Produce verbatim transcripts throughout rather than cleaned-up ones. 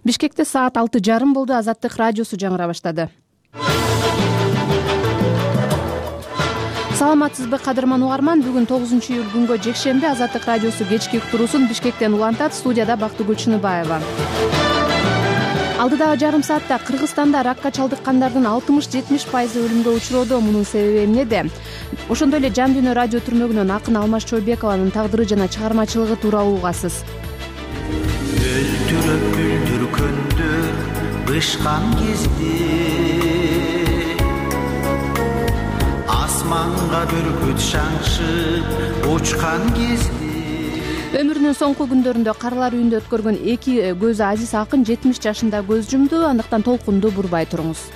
Бишкекте саат алты жарым болду. Азаттык радиосу жаңыра баштады. Саламатсызбы кадырман угарман, бүгүн тогузунчу июль күнгө жекшемби. Азаттык радиосу кечки уктуруусун Бишкектен улантат. Студияда Бактыгүл Чыныбаева. Алдыдагы жарым саатта Кыргызстанда ракка чалдыккандардын алтымыш жетимиш пайызы өлүмгө учуроодо. Мунун себеби эмнеде? Ошондой эле Жан дүйнө радио түрмөгүнөн акын Алмаз Чойбекованын тагдыры жана чыгармачылыгы тууралуу угасыз. Өлтүрүп күлдүргөндүр бышкан кезде, асманга бүркүт шаңшып учкан кезде. Өмүрүнүн соңку күндөрүндө карлар үйүндө өткөргөн эки көзү азиз акын жетимиш жашында көз жумду. Андыктан толкунду бурбай туруңуз.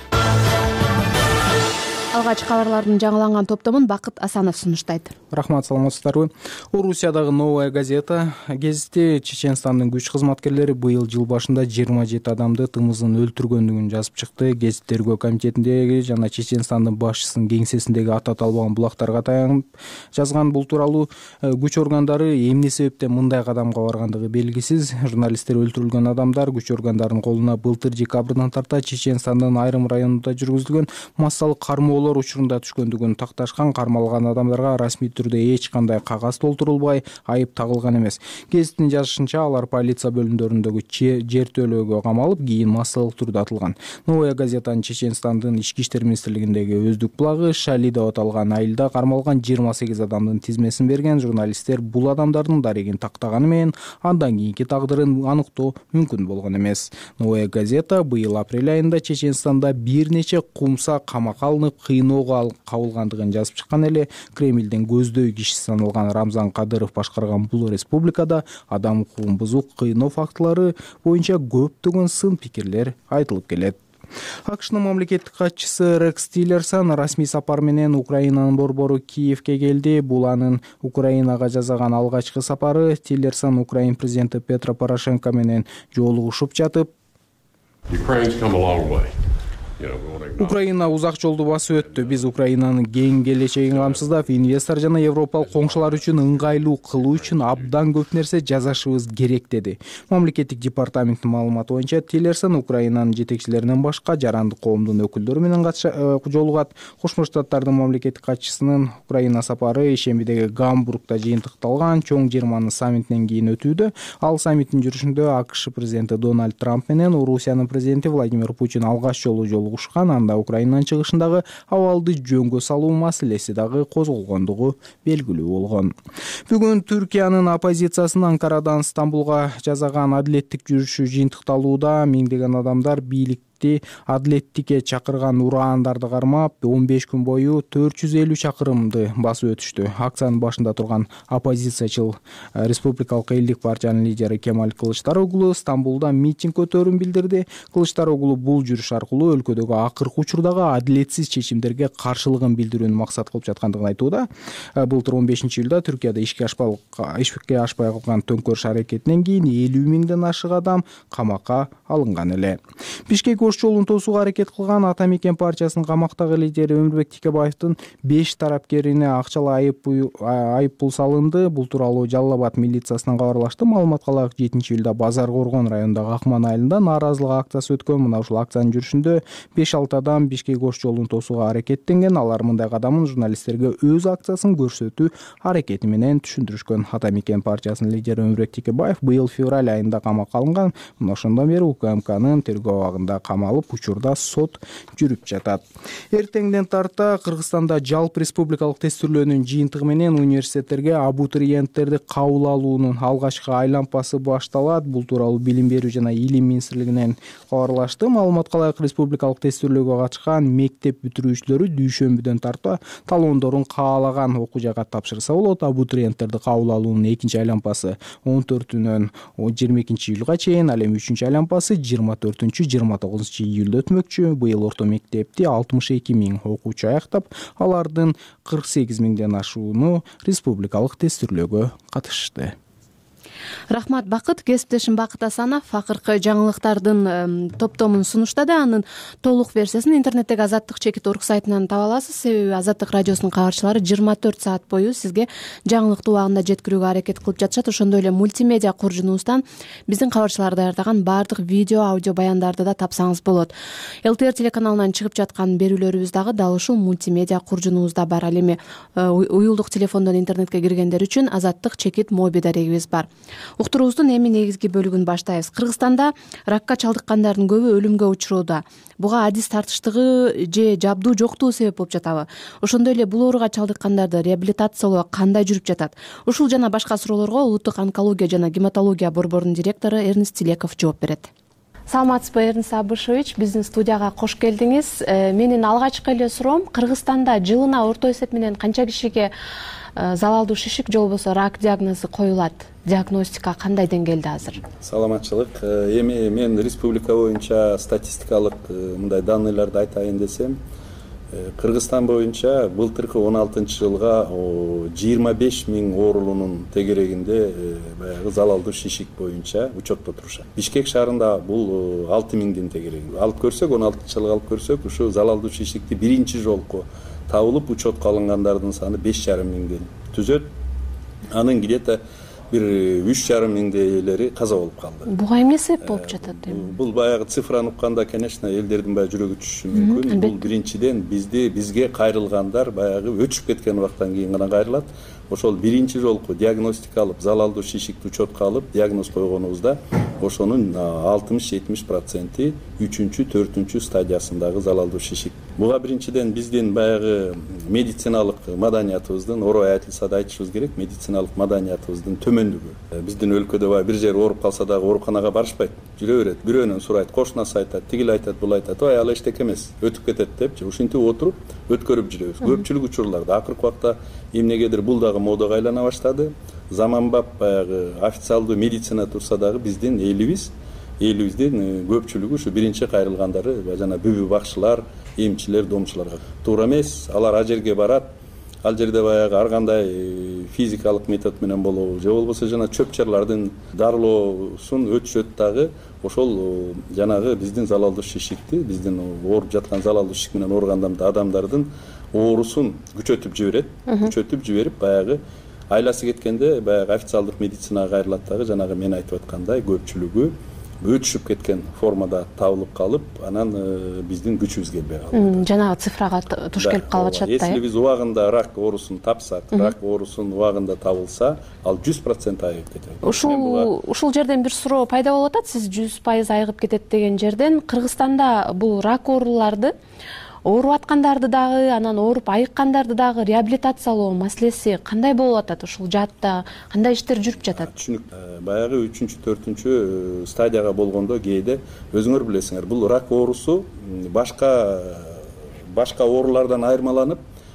Алгач кабарлардын жаңыланган топтомун Бакыт Асанов сунуштайт. Рахмат, саламатсыздарбы. Орусиядагы Новая газета гезити Чеченстандын күч кызматкерлери быйыл жыл башында жыйырма жети адамды тымызын өлтүргөндүгүн жазып чыкты. Гезит тергөө комитетиндеги жана Чеченстандын башчысынын кеңсесиндеги аты аталбаган булактарга таянып жазган. Бул тууралуу күч органдары эмне себептен мындай кадамга баргандыгы белгисиз. Журналисттер өлтүрүлгөн адамдар күч органдарынын колуна былтыр декабрдан тарта Чеченстандын айрым районунда жүргүзүлгөн массалык кармоо учурунда түшкөндүгүн такташкан. Кармалган адамдарга расмий түрдө эч кандай кагаз толтурулбай айып тагылган эмес. Гезиттин жазышынча, алар полиция бөлүмдөрүндөгү жер төлөөгө камалып, кийин массалык түрдө атылган. Новая газетанын Чеченстандын ички иштер министрлигиндеги өздүк булагы Шали деп аталган айылда кармалган жыйырма сегиз адамдын тизмесин берген. Журналисттер бул адамдардын дарегин тактаганы менен андан кийинки тагдырын аныктоо мүмкүн болгон эмес. Новая газета быйыл апрель айында Чеченстанда бир нече кумса камакка алынып, кыйноого кабылгандыгын жазып чыккан эле. Кремлдин көздөй кишиси саналган Рамзан Кадыров башкарган бул республикада адам укугун бузуу, кыйноо фактылары боюнча көптөгөн сын пикирлер айтылып келет. АКШнын мамлекеттик катчысы Рекс Тиллерсон расмий сапар менен Украинанын борбору Киевке келди. Бул анын Украинага жасаган алгачкы сапары. Тиллерсон Украин президенти Петро Порошенко менен жолугушуп жатып, Украина узак жолду басып өттү. Биз Украинанын кең келечегин камсыздап, инвестор жана европалык коңшулар үчүн ыңгайлуу кылуу үчүн абдан көп нерсе жасашыбыз керек, деди. Мамлекеттик департаменттин маалыматы боюнча, Тиллерсон Украинанын жетекчилеринен башка жарандык коомдун өкүлдөрү менен жолугат. Кошмо Штаттардын мамлекеттик катчысынын Украина сапары ишембидеги Гамбургда жыйынтыкталган чоң жыйырманын саммитинен кийин өтүүдө. Ал саммиттин жүрүшүндө АКШ президенти Дональд Трамп менен Орусиянын президенти Владимир Путин алгач жолу жолугушкан. Анда Украинанын чыгышындагы абалды жөнгө салуу маселеси дагы козголгондугу белгилүү болгон. Бүгүн Түркиянын оппозициясынын Анкарадан Стамбулга жасаган адилеттик жүрүшү жыйынтыкталууда. Миңдеген адамдар бийлик адилеттикке чакырган ураандарды кармап, он беш күн бою төрт жүз элүү чакырымды басып өтүштү. Акциянын башында турган оппозициячыл Республикалык элдик партиянын лидери Кемаль Кылычдароглу Стамбулда митинг өтөөрүн билдирди. Кылычдароглу бул жүрүш аркылуу өлкөдөгү акыркы учурдагы адилетсиз чечимдерге каршылыгын билдирүүнү максат кылып жаткандыгын айтууда. Былтыр он бешинчи июлда Түркияда ишке ашпай калган төңкөрүш аракетинен кийин элүү миңден ашык адам камакка алынган эле. Бишкек жолун тосууга аракет кылган Ата Мекен партиясынын камактагы лидери Өмүрбек Тикебаевдин беш тарапкерине акчалай айып пул салынды. Бул тууралуу Жалал Абад милициясынан кабарлашты. Маалыматка ылайык, жетинчи июлда Базар Коргон районундагы Акман айылында нааразылык акциясы өткөн. Мына ушул акциянын жүрүшүндө беш алты адам Бишкек ош жолун тосууга аракеттенген. Алар мындай кадамын журналисттерге өз акциясын көрсөтүү аракети менен түшүндүрүшкөн. Ата Мекен партиясынын лидери Өмүрбек Тикебаев быйыл февраль айында камакка алынган. Мына ошондон бери УКМКнын тергөө абагында алып учурда сот жүрүп жатат. Эртеңден тарта Кыргызстанда жалпы республикалык тестүрлөөнүн жыйынтыгы менен университеттерге абитуриенттерди кабыл алуунун алгачкы айлампасы башталат. Бул тууралуу Билим берүү жана Илим министрлигинен кабарлашты. Маалыматка ылайык, республикалык тестүрлөөгө катышкан мектеп бүтүрүүчүлөрү дүйшөмбүдөн тарта талондорун каалаган окуу жайга тапшырса болот. Абитуриенттерди кабыл алуунун экинчи айлампасы он төртүнөн жыйырма экинчи июлга чейин, ал эми үчүнчү айлампасы жыйырма төртүнчү жыйырма тогузунчу июлда өтмөкчү. Быйыл орто мектепти алтымыш эки миң окуучу аяктап, алардын кырк сегиз миңден ашууну республикалык тестүрлөөгө катышты. Рахмат, Бакыт. Кесиптешим Бакыт Асанов акыркы жаңылыктардын топтомун сунуштады. Анын толук версиясын интернеттеги Азаттык чекит орг сайтынан таба аласыз. Себеби Азаттык радиосунун кабарчылары жыйырма төрт саат бою сизге жаңылыкты убагында жеткирүүгө аракет кылып жатышат. Ошондой эле мультимедиа куржунубуздан биздин кабарчылар даярдаган баардык видео, аудио баяндарды да тапсаңыз болот. эл тэ эр телеканалынан чыгып жаткан берүүлөрүбүз дагы дал ушул мультимедиа куржунубузда бар. Ал эми уюлдук телефондон интернетке киргендер үчүн Азаттык чекит моби дарегибиз бар. Уктуруубуздун эми негизги бөлүгүн баштайбыз. Кыргызстанда ракка чалдыккандардын көбү өлүмгө учурууда. Буга адис тартыштыгы же жабдуу жоктугу себеп болуп жатабы? Ошондой эле бул ооруга чалдыккандарды реабилитациялоо кандай жүрүп жатат? Ушул жана башка суроолорго Улуттук онкология жана гематология борборунун директору Эрнст Тилеков жооп берет. Саламатсызбы, Эрнст Абышевич, биздин студияга кош келдиңиз. Менин алгачкы эле суроом, Кыргызстанда жылына орто эсеп менен канча кишиге залалдуу шишик же болбосо рак диагнозу коюлат? Диагностика кандай деңгээлде азыр? Саламатчылык. Эми мен республика боюнча статистикалык мындай данныйларды айтайын десем, Кыргызстан боюнча былтыркы он алтынчы жылга жыйырма беш миң оорулуунун тегерегинде баягы залалдуу шишик боюнча учетто турушат. Бишкек шаарында бул алты миңдин тегереги. Алып көрсөк, он алтынчы жылга алып көрсөк, ушу залалдуу шишикти биринчи жолку табылып учетко алынгандардын саны беш жарым миңден түзөт. Анын где-то бир үч жарым миңдейлери каза болуп калды. Буга эмне себеп болуп жатат? Бул баягы цифраны укканда, конечно, элдердин баягы жүрөгү түшүшү мүмкүн. Бул биринчиден бизди бизге кайрылгандар баягы өчүп кеткен убактан кийин гана кайрылат. Ошол биринчи жолку диагностика алып, залалдуу шишикти учетко алып, диагноз койгонубузда ошонун алтымыш жетимиш проценти үчүнчү, төртүнчү стадиясындагы залалдуу шишик. Буга биринчиден биздин баягы медициналык маданиятыбыздын, орой айтылса да айтышыбыз керек, медициналык маданиятыбыздын төмөндүгү. Биздин өлкөдө баягы бир жер ооруп калса дагы ооруканага барышпайт, жүрө берет. Бирөөнөн сурайт, кошунасы айтат, тигил айтат, бул айтат, ой, ал эчтеке эмес, өтүп кетет депчи, ушинтип отуруп өткөрүп жүрөбүз. Көпчүлүк учурларда акыркы убакта эмнегедир бул дагы модага айлана баштады. Заманбап баягы официалдуу медицина турса дагы биздин элибиз, элибиздин көпчүлүгү ушу биринчи кайрылгандары жана бүбү бакчылар, эмчилер, домчуларга туура эмес. Алар ал жерге барат, ал жерде баягы ар кандай физикалык метод менен болобу же болбосо жана чөп-чарлардын дарылоосун өтүшөт дагы ошол жанагы биздин залалдуу шишикти, биздин ооруп жаткан залалдуу шишик менен ооруган адамдардын оорусун күчөтүп жиберет, күчөтүп жиберип баягы айласы кеткенде баягы официалдык медицинага кайрылат дагы жанагы мен айтып аткандай көпчүлүгү өтүшүп кеткен формада табылып калып, анан биздин күчүбүз келбей калат. Жанагы цифрага туш келип калып атышат да. Если биз убагында рак оорусун тапсак, рак оорусун убагында табылса, ал жүз процент айыгып кетет. Ушул ушул жерден бир суроо пайда болуп атат. Сиз жүз пайыз айыгып кетет деген жерден, Кыргызстанда бул рак ооруларды, ооруп аткандарды дагы, анан ооруп айыккандарды дагы реабилитациялоо маселеси кандай болуп атат? Ушул жаатта кандай иштер жүрүп жатат? Түшүнүк. Баягы үчүнчү, төртүнчү стадияга болгондо кээде өзүңөр билесиңер, бул рак оорусу башка башка оорулардан айырмаланып,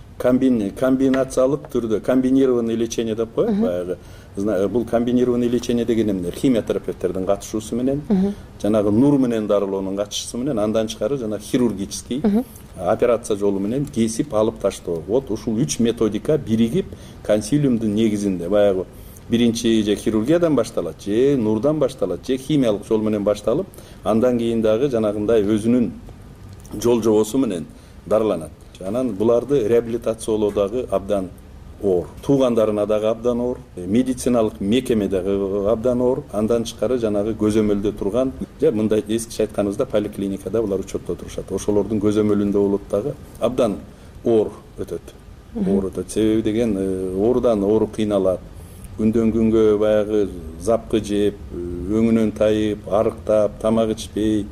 комбинациялык түрдө, комбинированный лечение деп коет. Баягы бул комбинированный лечение деген эмне? Химиотерапевттердин катышуусу менен, жанагы нур менен дарылоонун катышуусу менен, андан тышкары жана хирургический операция жолу менен кесип алып таштоо. Вот ушул үч методика биригип консилиумдун негизинде баягы биринчи же хирургиядан башталат, же нурдан башталат, же химиялык жол менен башталып, андан кийин дагы жанагындай өзүнүн жол жобосу менен дарыланат. Анан буларды реабилитациялоо дагы абдан оор. Туугандарына дагы абдан оор, медициналык мекеме дагы абдан оор. Андан тышкары жанагы көзөмөлдө турган, же мындай эскиче айтканыбызда поликлиникада булар учетто турушат. Ошолордун көзөмөлүндө болот дагы абдан оор өтөт. Оор өтөт. Себеби деген оорудан оору кыйналат. Күндөн күнгө баягы запкы жеп, өңүнөн тайып, арыктап, тамак ичпей,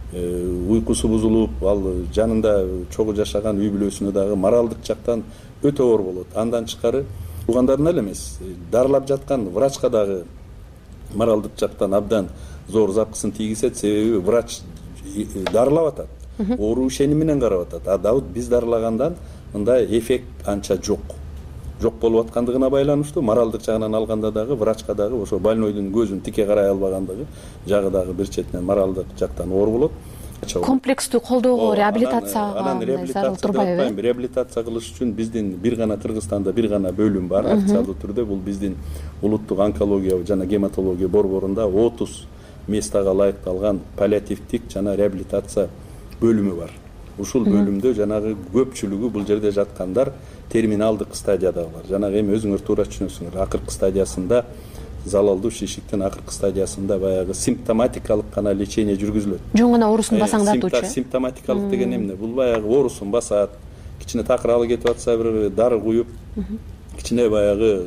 уйкусу бузулуп, ал жанында чогуу жашаган үй бүлөсүнө дагы моралдык жактан өтө оор болот. Андан тышкары туугандарына эле эмес, дарылап жаткан врачка дагы моралдык жактан абдан зор запкысын тийгизет. Себеби врач дарылап атат, оору ишеними менен карап атат. А дагы биз дарылагандан мындай эффект анча жок. Жок болуп аткандыгына байланыштуу, моралдык жагынан алганда дагы врачка дагы ошо больнойдун көзүн тике карай албагандыгы жагы дагы бир четинен моралдык жактан оор болот. Комплекстүү колдоого, реабилитацияга анан реабилитация деп атпайм. Реабилитация кылыш үчүн биздин бир гана Кыргызстанда бир гана бөлүм бар официалдуу түрдө. Бул биздин улуттук онкология жана гематология борборунда отуз местага ылайыкталган паллиативдик жана реабилитация бөлүмү бар. Ушул бөлүмдө жанагы көпчүлүгү бул жерде жаткандар терминалдык стадиядагылар. Жанагы эми өзүңөр туура түшүнөсүңөр. Акыркы стадиясында залалдуу шишиктин акыркы стадиясында баягы симптоматикалык гана лечение жүргүзүлөт. Жөн гана оорусун басаңдатуучу. Симптоматикалык деген эмне? Бул баягы оорусун басат, кичине такыралы кетип атса бир дары куюп, кичине баягы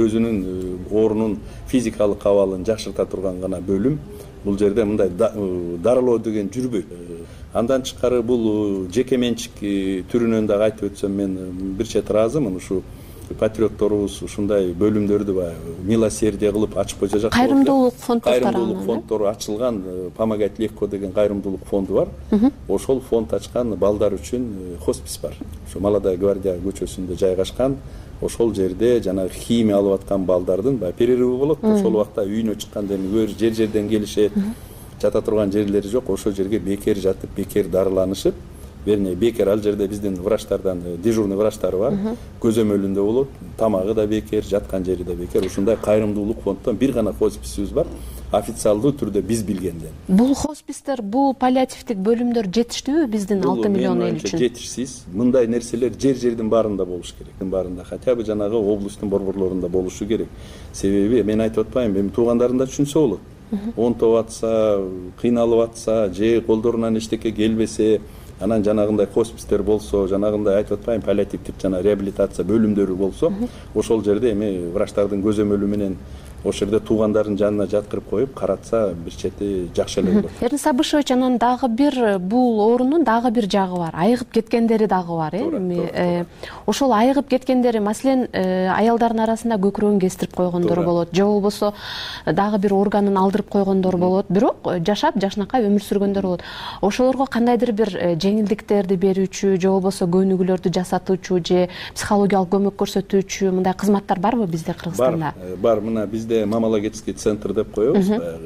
өзүнүн оорунун физикалык абалын жакшырта турган гана бөлүм. Бул жерде мындай дарылоо деген жүрбөйт. Андан тышкары бул жеке менчик түрүнөн дагы айтып өтсөм, мен бир чет ыраазымын. Ушу патриотторубуз ушундай бөлүмдөрдү баягы милосердие кылып ачып койсо жакшы. Кайрымдуулук фонддору Кайрымдуулук фонддору ачылган, Помогать легко деген кайрымдуулук фонду бар. Ошол фонд ачкан балдар үчүн хоспис бар. Ошо Молодая гвардия көчөсүндө жайгашкан. Ошол жерде жанагы химия алып аткан балдардын баягы перерывы болот. Ошол убакта үйүнө чыкканда эми жер жерден келишет. Жата турган жерлери жок. Ошол жерге бекер жатып, бекер дарыланышып, вернее бекер ал жерде биздин врачтардан дежурный врачтары бар. Көзөмөлүндө болот, тамагы да бекер, жаткан жери да бекер. Ушундай кайрымдуулук фонддон бир гана хосписибиз бар, официалдуу түрдө биз билгенден. Бул хоспистер, бул паллиативдик бөлүмдөр жетиштүүбү биздин алты миллион эл үчүн? Жетишсиз. Мындай нерселер жер жердин баарында болуш керек. Баарында, хотя бы жанагы областтын борборлорунда болушу керек. Себеби мен айтып атпайм, эми туугандарында түшүнсө болот. Онтоп атса, кыйналып атса, же колдорунан эчтеке келбесе, анан жанагындай хоспистер болсо, жанагындай айтып атпайм, паллиативдик жана реабилитация бөлүмдөрү болсо, ошол жерде эми врачтардын көзөмөлү менен ошол жерде туугандардын жанына жаткырып коюп каратса бир чети жакшы эле болот. Эрнис Абышевич, анан дагы бир бул оорунун дагы бир жагы бар. Айыгып кеткендери дагы бар, э? Ошол айыгып кеткендери, маселен, аялдардын арасында көкүрөгүн кестирип койгондор болот, же болбосо дагы бир органын алдырып койгондор болот, бирок жашап жакшынакай өмүр сүргөндөр болот. Ошолорго кандайдыр бир жеңилдиктерди берүүчү, же болбосо көнүгүүлөрдү жасатуучу, же психологиялык көмөк көрсөтүүчү мындай кызматтар барбы бизде Кыргызстанда? Бар, бар. Мына бизде мамологический центр деп коебуз.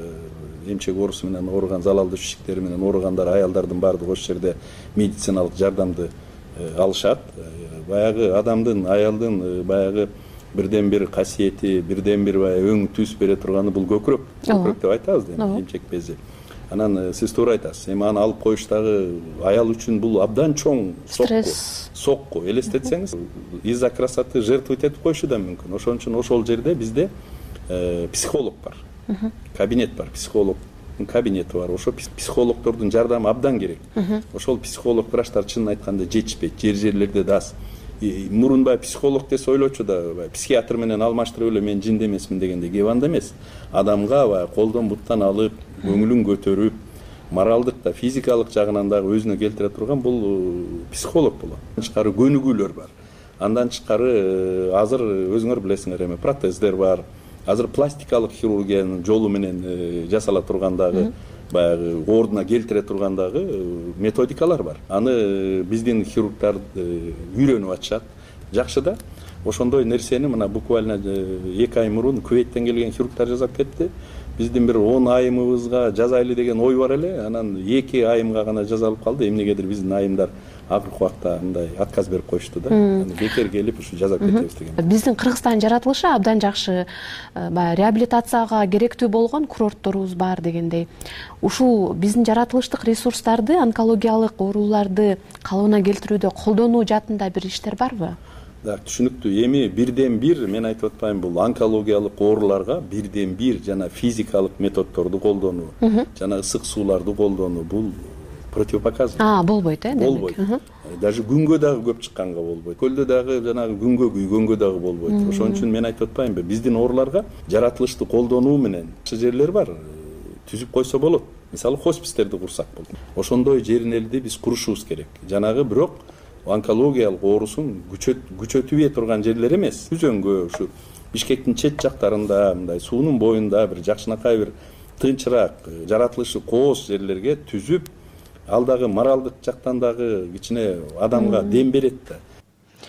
Эмчек оорусу менен ооруган, залалдуу шишиктери менен ооругандар, аялдардын баардыгы ошол жерде медициналык жардамды алышат. Баягы адамдын, аялдын баягы бирден бир касиети, бирден бир баягы өң түз бере турганы бул көкүрөк. Көкүрөк деп айтабыз да, эмчек бези. Анан сиз туура айтасыз. Эми аны алып коюштагы аял үчүн бул абдан чоң сокку. Сокку элестетсеңиз, из-за красоты жертвовать этип коюшу да мүмкүн. Ошон үчүн ошол жерде бизде психолог бар. Кабинет бар, психолог кабинети бар. Ошо психологдордун жардамы абдан керек. Ошол психолог врачтар чынын айтканда жетишпейт. Жер жерлерде да аз. Мурун баягы психолог десе ойлочу да, психиатр менен алмаштырып эле мен жинде эмесмин дегенде кеп анда эмес. Адамга баягы колдон буттан алып, көңүлүн көтөрүп, моралдык да, физикалык жагынан дагы өзүнө келтире турган бул психолог болот. Тышкары көнүгүүлөр бар. Андан тышкары азыр өзүңөр билесиңер, эми протездер бар. Азыр пластикалык хирургиянын жолу менен жасала тургандагы баягы ордуна келтире тургандагы методикалар бар. Аны биздин хирургдар үйрөнүп атышат. Жакшы да. Ошондой нерсени мына буквально эки ай мурун Кувейттен келген хирургдар жасап кетти. Биздин бир он айымыбызга жазайлы деген ой бар эле. Анан эки айымга гана жазалып калды. Эмнегедир биздин айымдар акыркы убакта мындай отказ берип коюшту да. Бекер келип ушу жазап кетебиз деген. Биздин Кыргызстан жаратылышы абдан жакшы, баягы реабилитацияга керектүү болгон курортторубуз бар дегендей. Ушул биздин жаратылыштык ресурстарды, онкологиялык ооруларды калыбына келтирүүдө колдонуу жаатында бир иштер барбы? Да, түшүнүктүү. Эми бирден бир мен айтып атпайм, бул онкологиялык ооруларга бирден бир жана физикалык методдорду колдонуу, жана ысык сууларды колдонуу бул противопоказано. А, болбойт, э? Болбойт. Даже күнгө дагы көп чыкканга болбойт. Көлдө дагы жанагы күнгө күйгөнгө дагы болбойт. Ошон үчүн мен айтып атпаймынбы, биздин ооруларга жаратылышты колдонуу менен жерлер бар, түзүп койсо болот. Мисалы хоспистерди курсак болот. Ошондой жеринелди биз курушубуз керек. Жанагы бирок онкологиялык оорусун күчөтүбөй турган жерлер эмес. Үзөңгө, ушу Бишкектин чет жактарында, мындай суунун боюнда бир жакшынакай бир тынчыраак, жаратылышы кооз жерлерге түзүп, ал дагы моралдык жактан дагы кичине адамга дем берет да.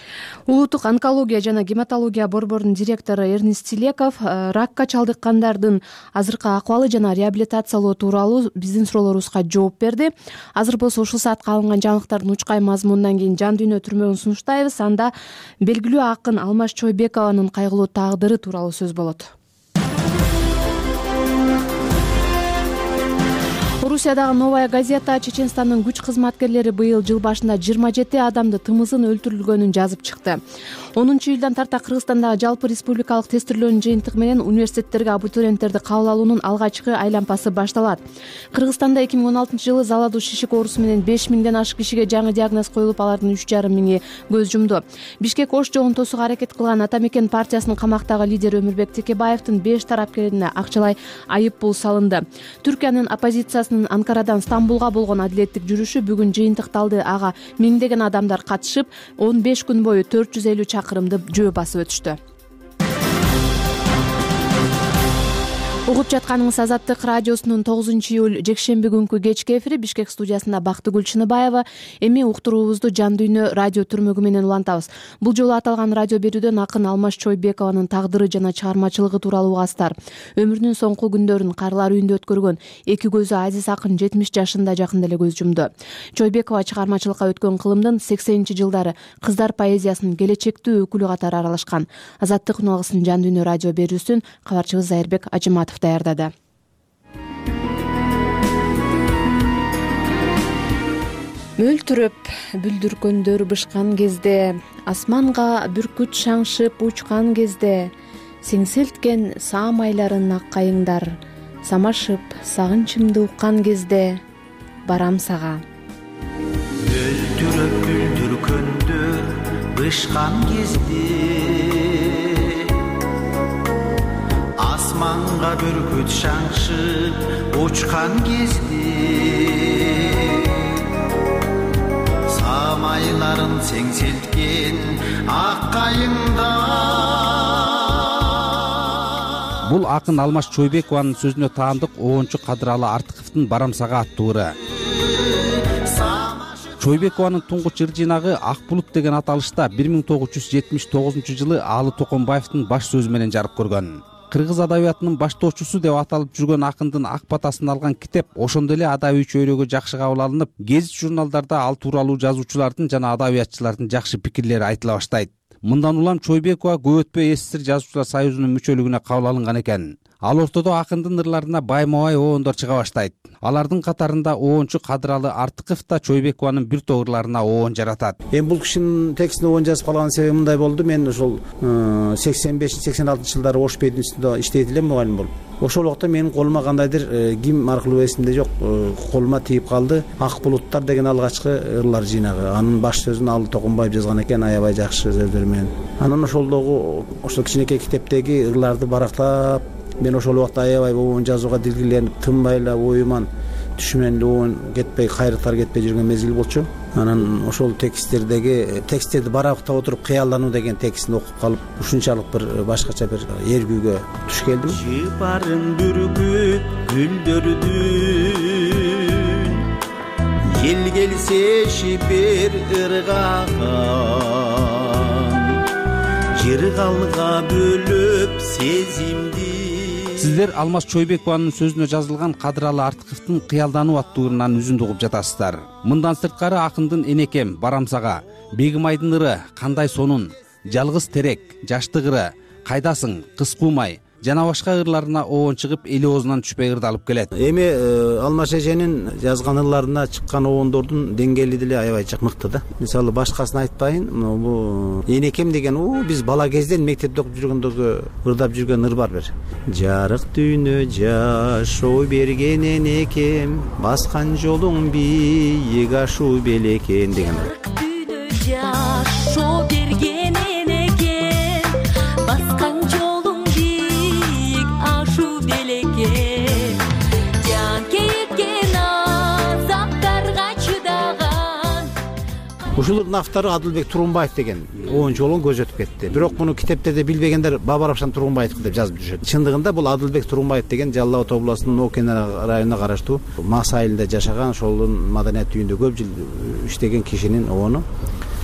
Улуттук онкология жана гематология борборунун директору Эрнест Тилеков ракка чалдыккандардын азыркы акыбалы жана реабилитациялоо тууралуу биздин суроолорубузга жооп берди. Азыр болсо ушул саатка алынган жаңылыктардын учкай мазмунунан кийин Жан дүйнө түрмөгүн сунуштайбыз. Анда белгилүү акын Алмаз Чойбекованын кайгылуу тагдыры тууралуу сөз болот. Орусиядагы Новая газета Чеченстандын күч кызматкерлери быйыл жыл башында жыйырма жети адамды тымызын өлтүрүлгөнүн жазып чыкты. онунчу июлдан тарта Кыргызстандагы жалпы республикалык тестирлөөнүн жыйынтыгы менен университеттерге абитуриенттерди кабыл алуунун алгачкы айлампасы башталат. Кыргызстанда эки миң он алтынчы жылы заладуу шишик оорусу менен беш миңден ашык кишиге жаңы диагноз коюлуп, алардын үч жарым миңи көз жумду. Бишкек ош жолун тосууга аракет кылган Ата мекен партиясынын камактагы лидери Өмүрбек Текебаевдин беш тарапкерине акчалай айып пул салынды. Түркиянын оппозициясынын Анкарадан Стамбулга болгон адилеттик жүрүшү бүгүн жыйынтыкталды. Ага миңдеген адамдар катышып, он беш күн бою төрт жүз элүү чакырымды жөө басып өтүштү. Угуп жатканыңыз Азаттык радиосунун тогузунчу июль жекшемби күнкү кечки эфири. Бишкек студиясында Бактыгүл Чыныбаева. Эми уктуруубузду Жан дүйнө радио түрмөгү менен улантабыз. Бул жолу аталган радио берүүдөн акын Алмаз Чойбекованын тагдыры жана чыгармачылыгы тууралуу угаздар. Өмүрүнүн соңку күндөрүн карлар үйүндө өткөргөн эки көзү азиз акын жетимиш жашында жакында эле көз жумду. Чойбекова чыгармачылыкка өткөн кылымдын сексенинчи жылдары кыздар поэзиясынын келечектүү өкүлү катары аралашкан. Азаттык үналгысынын Жан дүйнө радио берүүсүн кабарчыбыз Зайырбек Ажыматов даярдады. Мөлтүрөп бүлдүркөндөр бышкан кезде, асманга бүркүт шаңшып учкан кезде, сеңселткен саамайларын аккайыңдар, самашып сагынчымды уккан кезде, барам сага. Мөлтүрөп бүлдүркөндөр бышкан кезде, асманга бүркүт шаңшып учкан кезде, самайларын сеңселткен аккайыңдар. Бул акын Алмаз Чойбекованын сөзүнө таандык обончу Кадыралы Артыковдун Барам сага аттуу ыры. Чойбекованын туңгуч ыр жыйнагы Ак булут деген аталышта бир миң тогуз жүз жетимиш тогузунчу жылы Аалы Токонбаевдин баш сөзү менен жарык көргөн. Кыргыз адабиятынын баштоочусу деп аталып жүргөн акындын ак батасын алган китеп ошондо эле адабий чөйрөгө жакшы кабыл алынып, гезит журналдарда ал тууралуу жазуучулардын жана адабиятчылардын жакшы пикирлери айтыла баштайт. Мындан улам Чойбекова көп өтпөй СССР жазуучулар союзунун мүчөлүгүнө кабыл алынган экен. Ал ортодо акындын ырларына байма-бай обондор чыга баштайт. Алардын катарында обончу Кадыралы Артыков да Чойбекованын бир топ ырларына обон жаратат. Эми бул кишинин текстине обон жазып калган себеби мындай болду. Мен ошол сексен беш сексен алтынчы жылдары Ош бединствосунда иштейт элем, мугалим болуп. Ошол убакта менин колума кандайдыр ким аркылуу эсимде жок, колума тийип калды. Ак булуттар деген алгачкы ырлар жыйнагы. Анын баш сөзүн Аалы Токонбаев жазган экен, аябай жакшы сөздөр менен. Анан ошолдогу ошол кичинекей китептеги ырларды барактап, мен ошол убакта аябай обон жазууга дилгирленип, тынбай эле оюман түшүмөн обон кетпей, кайрыктар кетпей жүргөн мезгил болчу. Анан ошол тексттердеги тексттерди барактап отуруп кыялдануу деген текстин окуп калып, ушунчалык бир башкача бир эргүүгө туш келдим. Жыпарын бүркүт гүлдөрдүн, ел келсе шипер ыргаган, жыргалга бөлүп сезимди. Сиздер Алмаз Чойбекованын сөзүнө жазылган Кадыралы Артыковдун Кыялдануу аттуу ырынан үзүндү угуп жатасыздар. Мындан сырткары акындын Энекем, Барам сага, Бегимайдын ыры, Кандай сонун, Жалгыз терек, Жаштык ыры, Кайдасың, Кыз куумай жана башка ырларына обон чыгып, эли оозунан түшпөй ырдалып келет. Эми Алмаз эженин жазган ырларына чыккан обондордун деңгээли деле аябай мыкты да. Мисалы башкасын айтпайын, бул Энекем деген у биз бала кезден мектепте окуп жүргөндөгү ырдап жүргөн ыр бар бир. Жарык дүйнө жашоо берген энекем, баскан жолуң бийик ашуу белекем деген. Жарык дүйнө жашоо берген энекем, баскан жолуң бийик ашуу белекем. Жан кейкен азаптарга чыдаган. Ушулардын автору Адылбек Турунбаев деген он жолун көз өтүп кетти. Бирок муну китептерде билбегендер Баба Равшан Турунбаев деп жазып жүрүшөт. Чындыгында бул Адылбек Турунбаев деген Жалал Абад областынын Окен районуна караштуу Мас айылында жашаган, ошолдун маданият үйүндө көп жыл иштеген кишинин обону.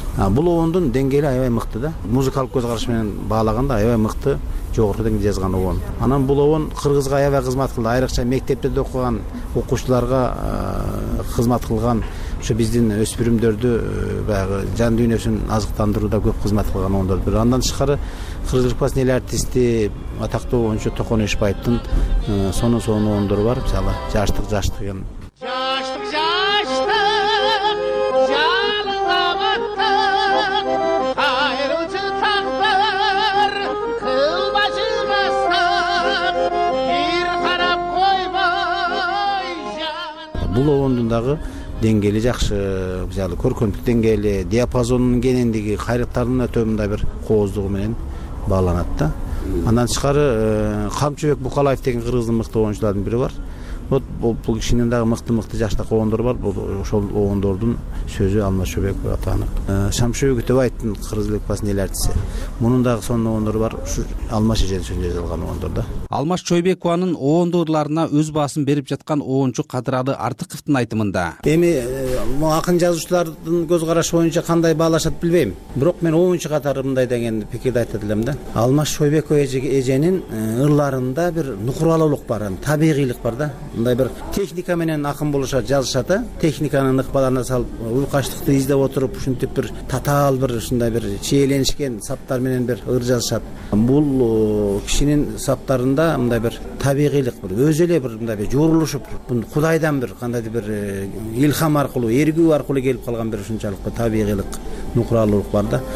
Бул обондун деңгээли аябай мыкты да. Музыкалык көз караш менен баалаганда аябай мыкты, жогорку деңгээлде жазган обон. Анан бул обон Кыргызга аябай кызмат кылды. Айрыкча мектептерде окуган окуучуларга кызмат кылган, ошо биздин өспүрүмдөрдү баягы жан дүйнөсүн азыктандырууда көп кызмат кылган обондордун бири. Андан тышкары Кыргыз Республикасынын эл артисти, атактуу оюнчу Токон Эшбаевдин сонун сонун обондору бар. Мисалы, Жаштык жаш деген. Жаштык жаштык жалынга баттык, айрылчы тагдыр кылбачы бастык, бир карап койбой жан. Бул обондун дагы деңгээли жакшы, мисалы көркөмдүк деңгээли, диапазонунун кенендиги, кайрыктарынын өтө мындай бир кооздугу менен бааланат да. Андан тышкары Камчыбек Букалаев деген кыргыздын мыкты оюнчулардын бири бар. Вот бул кишинин дагы мыкты-мыкты жаштак обондору бар. Бул ошол обондордун сөзү Алмаз Чойбеков атанып. Шамшыбек Өтөбаевдин Кыргыз Республикасынын эл артисти. Мунун дагы сонун обондору бар. Ушу Алмаз эженин сөзүнө жазылган обондор да. Алмаз Чойбекованын обондорларына өз баасын берип жаткан оюнчу Кадыралы Артыковдун айтымында. Эми акын жазуучулардын көз карашы боюнча кандай баалашат билбейм. Бирок мен оюнчу катары мындай деген пикирди айтат элем да. Алмаз Чойбеков эженин ырларында бир нукуралуулук бар, табигыйлык бар да. Мындай бир техника менен акын болушат, жазышат да. Техниканын ыкпаларына салып, уйкаштыкты издеп отуруп, ушинтип бир татаал бир ушундай бир чиеленишкен саптар менен бир ыр жазышат. Бул кишинин саптарында мындай бир табигыйлык, бир өзү эле бир мындай бир жорулушуп, Кудайдан бир кандайдыр бир илхам аркылуу, эргүү аркылуу келип калган бир ушунчалык табигыйлык, нукуралуулук бар да.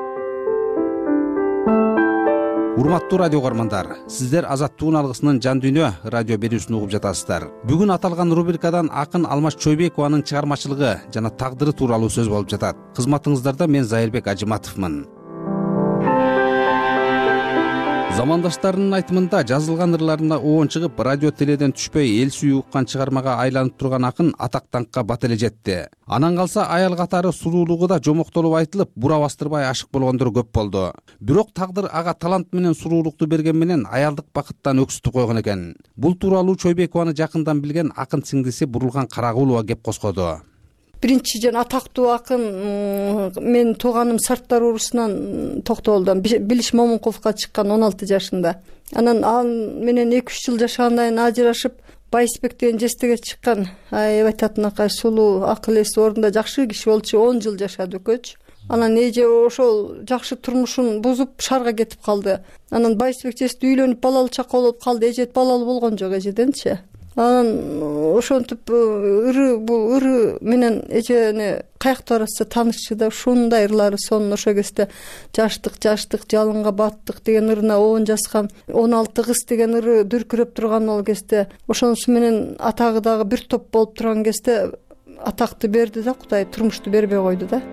Урматтуу радио көрөрмандар, сиздер Азаттык алгысынын Жан дүйнө радио берүүсүн угуп жатасыздар. Бүгүн аталган рубрикадан акын Алмаз Чойбекованын чыгармачылыгы жана тагдыры тууралуу сөз болуп жатат. Кызматыңыздарда мен Зайырбек Ажыматовмун. Замандаштарынын айтымында жазылган ырларына оон чыгып, радио теледен түшпөй эл сүйүү уккан чыгармага айланып турган акын атак-даңкка бат эле жетти. Анан калса аял катары суруулугу да жомоктолуп айтылып, бура бастырбай ашык болгондор көп болду. Бирок тагдыр ага талант менен суруулукту берген менен аялдык бакыттан өксүтү койгон экен. Бул тууралуу Чойбекованы жакындан билген акын сиңдиси Бурулган Карагулова кеп коскоду. Биринчи жан атактуу акын мен тууганым Сарттар уурусунан токтолдум. Билиш Момунковго чыккан он алты жашында. Анан ал менен эки үч жыл жашагандан кийин ажырашып, Байсбек деген жестеге чыккан. Аябай айтатынакай сулуу, акыл эси ордунда жакшы киши болчу, он жыл жашады экөөчү. Анан эже ошол жакшы турмушун бузуп шаарга кетип калды. Анан Байсбек жесте үйлөнүп балалуу чакка болуп калды. Эже балалуу болгон жок эжеденчи. Анан ошентип ыры бул ыры менен эжени каякта баратса таанышчу да, ушундай ырлары сонун. Ошол кезде жаштык жаштык жалынга баттык деген ырына обон жазган. он алты кыз деген ыры дүркүрөп турган ал кезде. Ошонусу менен атагы дагы бир топ болуп турган кезде атакты берди да, Кудай турмушту бербей койду да.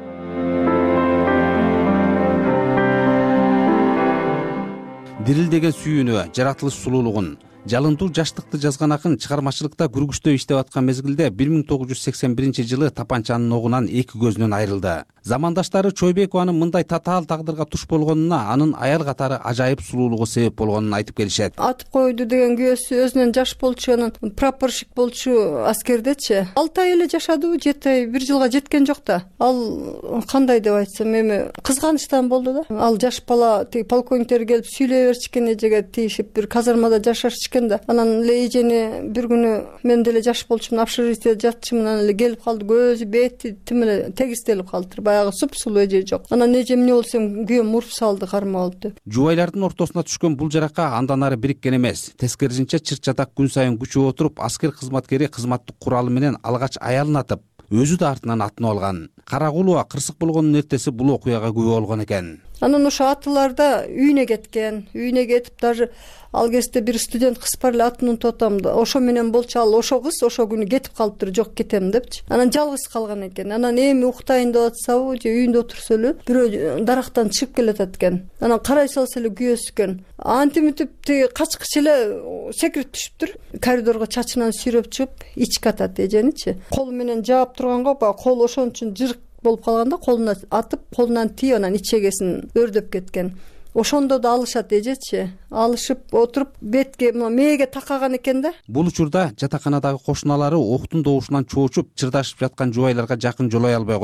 Дирилдеген сүйүүнү, жаратылыш сулуулугун, жалындуу жаштыкты жазган акын чыгармачылыкта күргүчтөө иштеп аткан мезгилде бир миң тогуз жүз сексен биринчи жылы тапанчанын огунан эки көзүнөн айрылды. Замандаштары Чойбекованын мындай татаал тагдырга туш болгонуна анын аял катары ажайып сулуулугу себеп болгонун айтып келишет. Атып койду деген күйөөсү өзүнөн жаш болчу, анан прапорщик болчу аскердечи. алты ай эле жашадыбы, жети ай, бир жылга жеткен жок да. Ал кандай деп айтсам, эми кызганычтан болду да. Ал жаш бала тиги полковниктер келип сүйлөй берчикен, эжеге тийишип бир казармада жашашчыкен да. Анан эле эжени бир күнү мен деле жаш болчумун, общежитиеде жатчумун, анан эле келип калды, көзү бети тим эле тегистелип калды. Баягы супсулуу эже жок. Анан эже эмне болсом күйөөм уруп салды, карма болду. Жубайлардын ортосуна түшкөн бул жарака андан ары бириккен эмес. Тескерисинче чырт чатак күн сайын күчүп отуруп, аскер кызматкери кызматтык куралы менен алгач аялын атып, өзү да артынан атынып алган. Карагулова кырсык болгондун эртеси бул окуяга күбө болгон экен. Анан ошо атыларда үйүнө кеткен. Үйүнө кетип даже ал кезде бир студент кыз бар эле, атын унутуп атам да. Ошо менен болчу, ал ошо кыз ошо күнү кетип калыптыр, жок кетем депчи. Анан жалгыз калган экен. Анан эми уктайын деп атсабы, же үйүндө отурса эле бирөө дарактан чыгып келатат экен. Анан карай салса эле күйөөсү экен. Антимитип тиги качкыч эле секирип түшүптүр. Коридорго чачынан сүйрөп чыгып ичке атат эженичи. Колу менен жаап турганга баягы кол ошон үчүн жырык болуп калганда колуна атып, колунан тийип анан ичегесин өрдөп кеткен. Ошондо да алышат эжечи. Алышып отуруп бетке мээге такаган экен да. Бул учурда жатаканадагы кошуналары октун добушунан чоочуп, чырдашып жаткан жубайларга жакын жолой албай коет.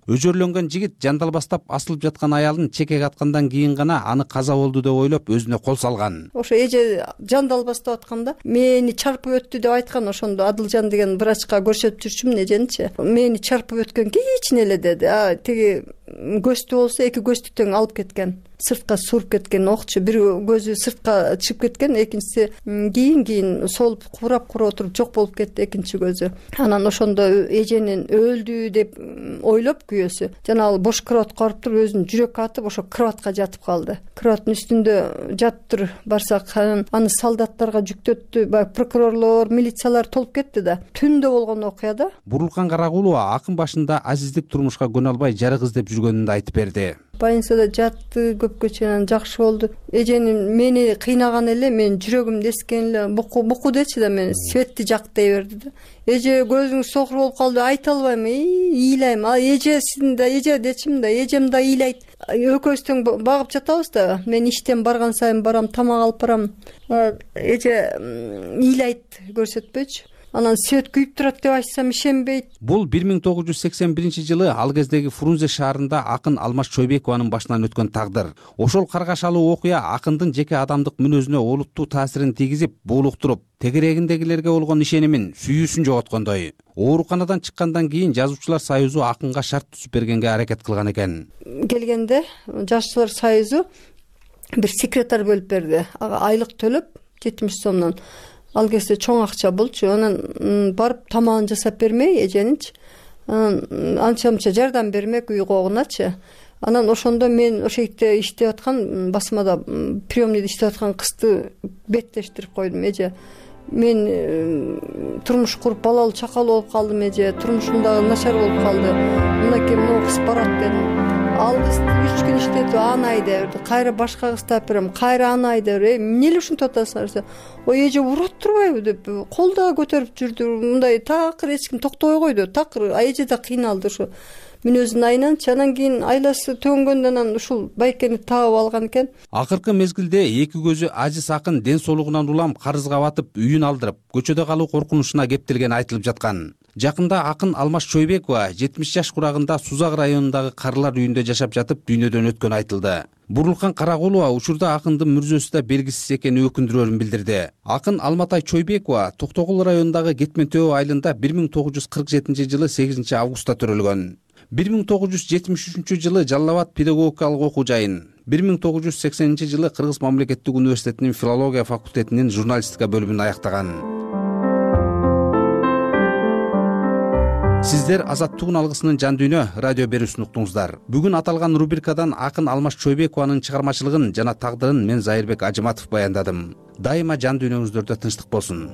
Өжөрлөнгөн жигит жандалбастап асылып жаткан аялын чекек аткандан кийин гана аны каза болду деп ойлоп өзүнө кол салган. Ошо эже жандалбастап атканда мени чарпып өттү деп айткан. Ошондо Адылжан деген врачка көрсөтүп жүрчүмүн эженичи. Мени чарпып өткөн кичине эле деди. А тиги көздү болсо эки көздү тең алып кеткен. Сыртка суруп кеткен окчу. Бир көзү сыртка чыгып кеткен, экинчиси кийин кийин солуп курап кура отуруп жок болуп кетти экинчи көзү. Анан ошондо эженин өлдү деп ойлоп күйөөсү жанагы бош кроватка барып туруп өзүнүн жүрөккө атып ошо кроватка жатып калды. Кроваттын үстүндө жатыптыр. Барсак аны солдаттарга жүктөттү. Баягы прокурорлор, милициялар толуп кетти да. Түндө болгон окуяда. Бурулкан Карагулова акын башында азиздик турмушка көнө албай жарык издеп жүргөнүн да айтып берди. Больницада жатты көпкө чейин, жакшы болду. Эженин мени кыйнаган эле, мен жүрөгүмдү эскен эле. Буку буку дечи да мени светти жак дей берди да. Эже көзүң сокур болуп калды, айта албайм, ыйлайм. А эжесин да, эже дечим да, эжем да ыйлайт. Экөөбүз тең багып жатабыз да. Мен иштен барган сайын барам, тамак алып барам. Эже ыйлайт, көрсөтпөйчү. Анан свет күйүп турат деп айтсам ишенбейт. Бул бир миң тогуз жүз сексен биринчи жылы ал кездеги Фрунзе шаарында акын Алмаз Чойбекованын башынан өткөн тагдыр. Ошол каргашалуу окуя акындын жеке адамдык мүнөзүнө олуттуу таасирин тийгизип, буулуктуруп, тегерегиндегилерге болгон ишенимин, сүйүүсүн жоготкондой. Ооруканадан чыккандан кийин Жазуучулар союзу акынга шарт түзүп бергенге аракет кылган экен. Келгенде Жазуучулар союзу бир секретарь бөлүп берди. Ага айлык төлөп жетимиш сомдон. Ал кезде чоң акча болчу. Анан барып тамагын жасап бермей эженич. Анча-мынча жардам бермек үй когуначы. Анан ошондо мен ошо жерде иштеп аткан, басмада приемныйда иштеп аткан кызды беттештирип койдум. Эже мен турмуш куруп балалуу чакалуу болуп калдым, эже турмушум дагы начар болуп калды. Мынакей могу кыз барат дедим. Ал кыз үч күн иштетип аны айдай берди. Кайра башка кыз таап берем, кайра аны айдай берди. Эмне ушинтип атасыңар? Ой, эже урут турбайбы деп кол да көтөрүп жүрдү. Мындай такыр эч ким токтобой койду. Такыр эже да кыйналды ушу. Мүнөзүн айнанчы. Анан кийин айласы төнгөндөн анан ушул байкени таап алган экен. Акыркы мезгилде эки көзү ажис акын ден соолугунан улам карызга батып, үйүн алдырып, көчөдө калуу коркунучуна кептелгени айтылып жаткан. Жакында акын Алмаз Чойбекова жетимиш жаш курагында Сузак районундагы карылар үйүндө жашап жатып дүйнөдөн өткөнү айтылды. Бурулкан Карагулова учурда акындын мүрзөсү да белгисиз экени өкүндүрөөрүн билдирди. Акын Алматай Чойбекова Токтогул районундагы Кетмен Төбө айылында бир миң тогуз жүз кырк жетинчи жылы сегизинчи августта төрөлгөн. бир миң тогуз жүз жетимиш үчүнчү жылы Жалал Абад педагогикалык окуу жайын, бир миң тогуз жүз сексенинчи жылы Кыргыз мамлекеттик университетинин филология факультетинин журналистика бөлүмүн аяктаган. Сиздер Азаттыгын алгысынын жан дүйнө радио берүүсүн уктуңуздар. Бүгүн аталган рубрикадан акын Алмаз Чойбекованын чыгармачылыгын жана тагдырын мен Зайырбек Ажыматов баяндадым. Дайыма жан дүйнөңүздөрдө тынчтык болсун.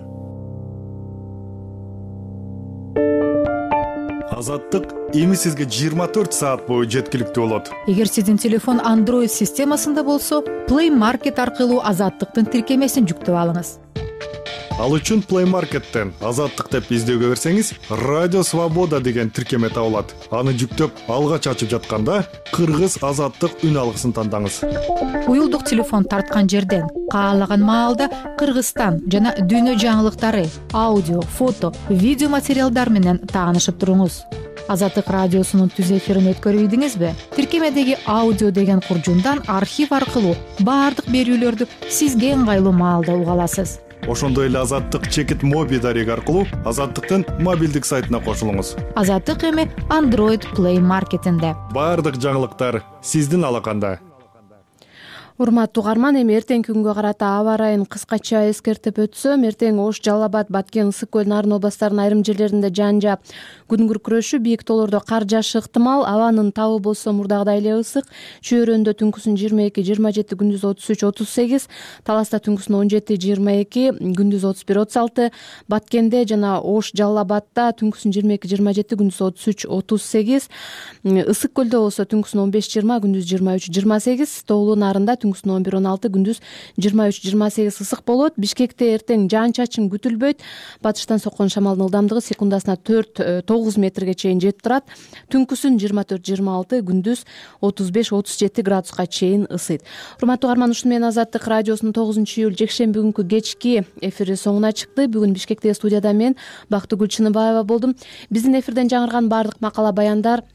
Азаттык эми сизге жыйырма төрт саат бою жеткиликтүү болот. Эгер сиздин телефон Android системасында болсо, Play Market аркылуу Азаттыктын тиркемесин жүктөп алыңыз. Ал үчүн Play Market'тен Азаттык деп издөөгө берсеңиз, Радио Свобода деген тиркеме табылат. Аны жүктөп, алгач ачып жатканда Кыргыз Азаттык үн алгысын тандаңыз. Уюлдук телефон тарткан жерден каалаган маалда Кыргызстан жана дүйнө жаңылыктары, аудио, фото, видео материалдар менен таанышып туруңуз. Азаттык радиосунун түз эфирин өткөрүп ийдиңизби? Тиркемедеги аудио деген куржундан архив аркылуу баардык берүүлөрдү сизге ыңгайлуу маалда уга аласыз. Ошондой эле Азаттык чекит моби дареги аркылуу Азаттыктын мобилдик сайтына кошулуңуз. Азаттык эми Android Play Market'инде. Баардык жаңылыктар сиздин алаканда. Урматтуу угарман, эми эртең күнгө карата аба ырайын кыскача эскертип өтсөм, эртең Ош, Жалал Абад, Баткен, Ысык көл, Нарын областарынын айрым жерлеринде жан жаап күн күркүрөшү, бийик тоолордо кар жаашы ыктымал. Абанын табы болсо мурдагыдай эле ысык. Чөйрөндө түнкүсүн жыйырма эки жыйырма жети, күндүз отуз үч отуз сегиз, Таласта түнкүсүн он жети жыйырма эки, күндүз отуз бир отуз алты, Баткенде жана Ош, Жалал Абадта түнкүсүн жыйырма эки жыйырма жети, күндүз отуз үч отуз сегиз, Ысык көлдө болсо түнкүсүн он беш жыйырма, күндүз жыйырма үч жыйырма сегиз, Тоолуу Нарында түнкүсүн он бир он алты, күндүз жыйырма үч жыйырма сегиз ысык болот. Бишкекте эртең жаан чачын күтүлбөйт. Батыштан соккон шамалдын ылдамдыгы секундасына төрт тогуз метрге чейин жетип турат. Түнкүсүн жыйырма төрт жыйырма алты, күндүз отуз беш отуз жети градуска чейин ысыйт. Урматтуу угарман, ушуну менен Азаттык радиосунун тогузунчу июль жекшемби күнкү кечки эфири соңуна чыкты. Бүгүн Бишкекте студияда мен Бактыгүл Чыныбаева болдум. Биздин эфирден жаңырган баардык макала баяндар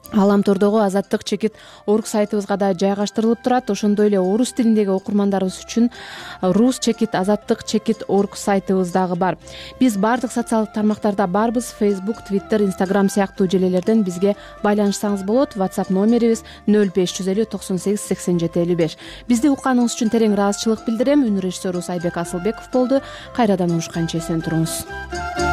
галамтордогу азаттык чекит орг сайтыбызга да жайгаштырылып турат. Ошондой эле орус тилиндеги окурмандарыбыз үчүн рус чекит азаттык чекит орг сайтыбыз дагы бар. Биз баардык социалдык тармактарда барбыз. Facebook, Twitter, Instagram сыяктуу желелерден бизге байланышсаңыз болот. WhatsApp номерибиз нөл беш жүз элүү токсон сегиз сексен жети элүү беш. Бизди укканыңыз үчүн терең ыраазычылык билдирем. Үнү режиссерубуз Айбек Асылбеков болду. Кайрадан угушканча эсен туруңуз.